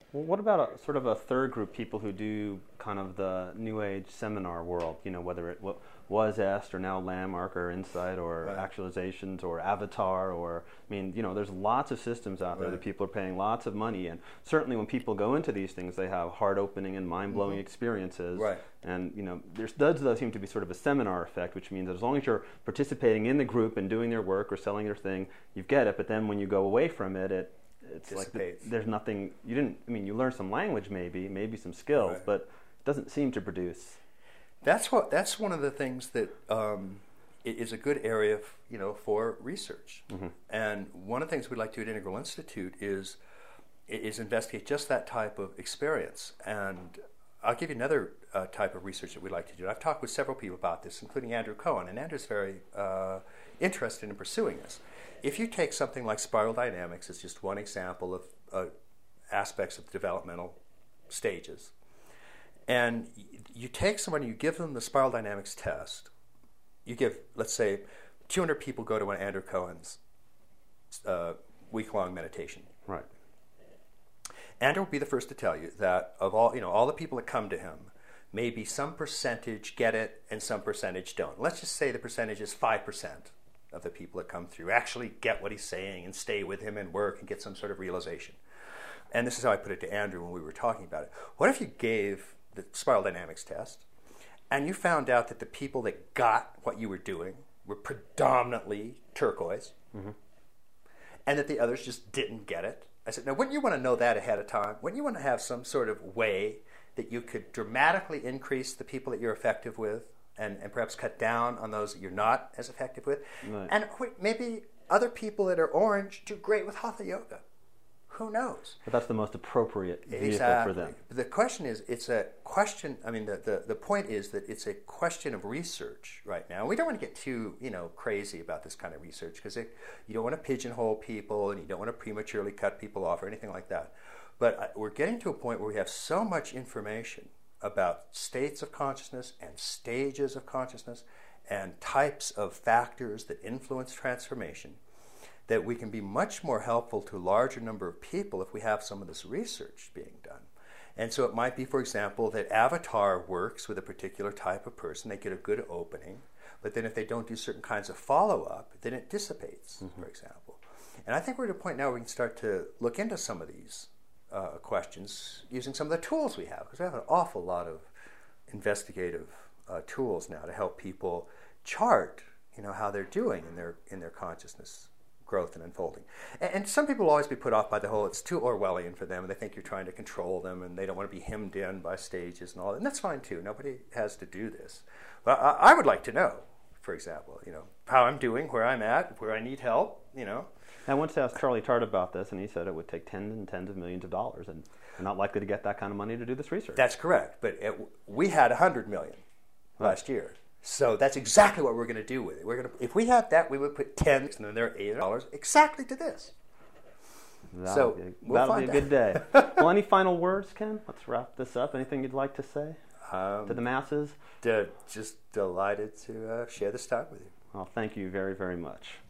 Well, what about sort of a third group, people who do kind of the New Age seminar world, whether it was EST or now Landmark or Insight or Right. Actualizations or Avatar or, there's lots of systems out there that Right. people are paying lots of money. And certainly when people go into these things, they have heart-opening and mind-blowing experiences. Right. And, there does seem to be sort of a seminar effect, which means that as long as you're participating in the group and doing their work or selling their thing, you get it. But then when you go away from it, it's like there's nothing. You didn't. You learn some language, maybe some skills, Right. but it doesn't seem to produce. That's one of the things that is a good area, for research. And one of the things we'd like to do at Integral Institute is investigate just that type of experience. And I'll give you another type of research that we'd like to do. I've talked with several people about this, including Andrew Cohen, and Andrew's very interested in pursuing this. If you take something like spiral dynamics as just one example of aspects of developmental stages, and you take someone, you give them the spiral dynamics test, you give, let's say, 200 people go to Andrew Cohen's week-long meditation. Right. Andrew will be the first to tell you that of all the people that come to him, maybe some percentage get it and some percentage don't. Let's just say the percentage is 5% of the people that come through actually get what he's saying and stay with him and work and get some sort of realization. And this is how I put it to Andrew when we were talking about it. What if you gave the spiral dynamics test and you found out that the people that got what you were doing were predominantly turquoise, and that the others just didn't get it? I said, now, wouldn't you want to know that ahead of time? Wouldn't you want to have some sort of way that you could dramatically increase the people that you're effective with and perhaps cut down on those that you're not as effective with? Right. And maybe other people that are orange do great with Hatha Yoga. Who knows? But that's the most appropriate vehicle Exactly. for them. The question is, it's a question, the point is that it's a question of research right now. We don't want to get too, crazy about this kind of research because you don't want to pigeonhole people and you don't want to prematurely cut people off or anything like that. But we're getting to a point where we have so much information about states of consciousness and stages of consciousness and types of factors that influence transformation that we can be much more helpful to a larger number of people if we have some of this research being done. And so it might be, for example, that Avatar works with a particular type of person. They get a good opening. But then if they don't do certain kinds of follow-up, then it dissipates, for example. And I think we're at a point now where we can start to look into some of these questions using some of the tools we have, because we have an awful lot of investigative tools now to help people chart, how they're doing in their consciousness growth and unfolding. And some people will always be put off by the whole, it's too Orwellian for them, and they think you're trying to control them, and they don't want to be hemmed in by stages and all that. And that's fine too. Nobody has to do this. But I would like to know, for example, how I'm doing, where I'm at, where I need help, I once asked Charlie Tart about this, and he said it would take tens and tens of millions of dollars, and they're not likely to get that kind of money to do this research. That's correct. But we had $100 million last year. So that's exactly what we're going to do with it. If we had that, we would put $10 and then there are $8 exactly to this. That'll be a good day. Well, any final words, Ken? Let's wrap this up. Anything you'd like to say to the masses? Just delighted to share this time with you. Well, thank you very, very much.